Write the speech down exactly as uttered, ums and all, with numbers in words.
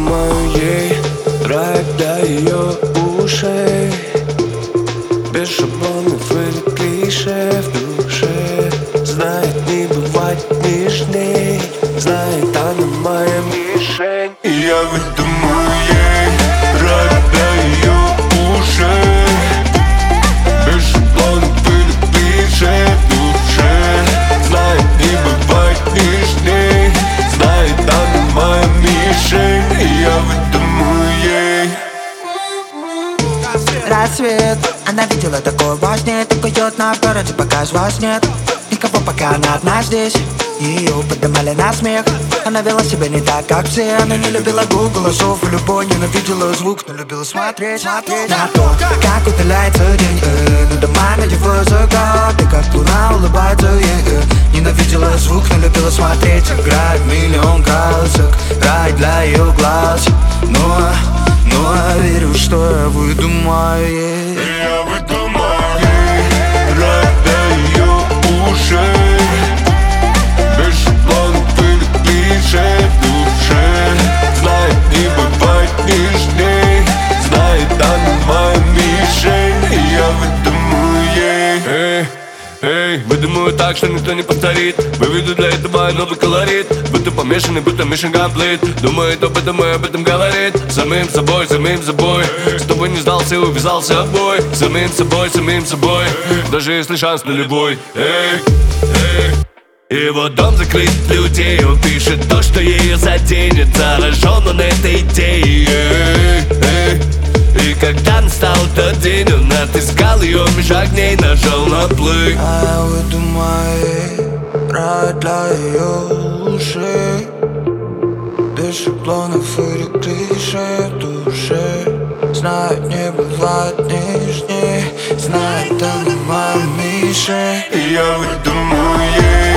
выдумаю ей рай для ее ушей, без шаблонов или клише в душе. Знает, не бывать нежней, знает, она моя мишень. И я выдумаю ей рай для ее ушей, без шаблонов или клише в душе. Знает, не бывать нежней, знает, она моя мишень. И я выдумаю ей. Рассвет, она видела такое во сне. Так идет на городе, пока ж вас нет. Никого, пока она одна здесь. Ее поднимали на смех. Она вела себя не так, как все. Она не любила гул голосов и любой. Ненавидела звук, но любила смотреть, смотреть на то, как удаляется день, э, над домами его закат. И как луна улыбается ей, э. Ненавидела звук, но любила смотреть. Играет миллион красок, рай для ее глаз. Но, но я верю, что я выдумаю ей. Я выдумаю ей рай для ее ушей, без шаблонов или клише в душе. Знает, не бывать нежней, знает, она моя мишень. И я выдумаю ей. Эй, эй, выдумаю так, что никто не повторит. Выведу для этого новый колорит. Будто помешанный, будто mission complete. Думает об этом и об этом говорит. Самим собой, самим собой. С тобой не сдался и увязался обой. Самим собой, самим собой. Даже если шанс нулевой. Эй, эй. Его дом закрыт для людей. Он пишет то, что ее заденет. Заражен он этой идеей. Эй, эй. И когда настал тот день, он отыскал ее меж огней, нажал на плей. А я выдумаю ей рай для ее ушей, без шаблонов или клише в душе. Знает, не бывает нежней, знает, она моя мишень. И я выдумаю ей